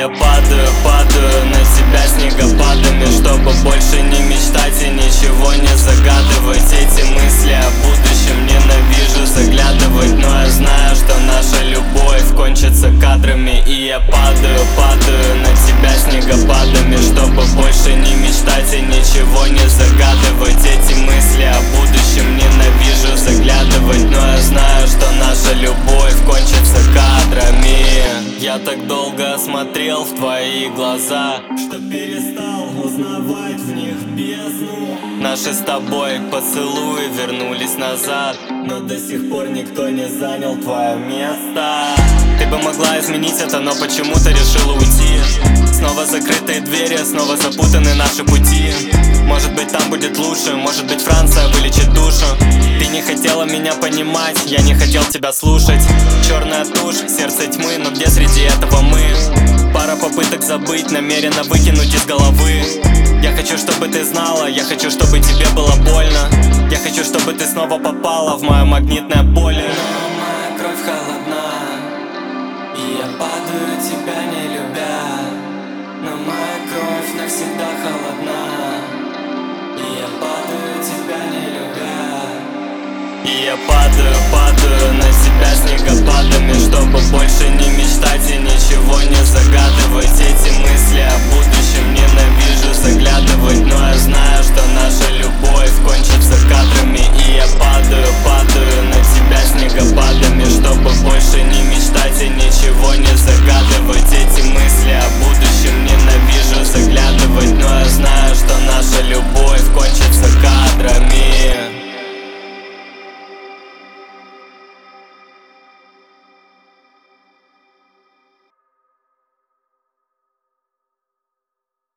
я падаю на тебя снегопадами, чтобы больше не мечтать и ничего не загадывать. Эти мысли о будущем ненавижу заглядывать, но я знаю, что наша любовь кончится кадрами. И я падаю на тебя снегопадами, чтобы больше не мечтать и ничего не загадывать. Эти мысли о будущем ненавижу заглядывать, но я знаю, что наша любовь кончится кадрами. Я так долго смотрел в твои глаза, что перестал узнавать в них бездну. Наши с тобой поцелуи вернулись назад, но до сих пор никто не занял твое место. Ты бы могла изменить это, но почему-то решила уйти. Снова закрытые двери, снова запутаны наши пути. Может быть, там будет лучше, может быть, Франция вылечит душу. Ты не хотела меня понимать, я не хотел тебя слушать. Черная тушь, сердце тьмы, но где среди этого мы? Пара попыток забыть, намеренно выкинуть из головы. Я хочу, чтобы ты знала, я хочу, чтобы тебе было больно. Я хочу, чтобы ты снова попала в мое магнитное поле. Но моя кровь холодна, и я падаю, тебя не любя. Но моя кровь навсегда холодна, и я падаю, тебя не любя. И я падаю на тебя снегопадами, чтобы больше не мечтать и ничего не загадывать. Эти мысли о будущем ненавижу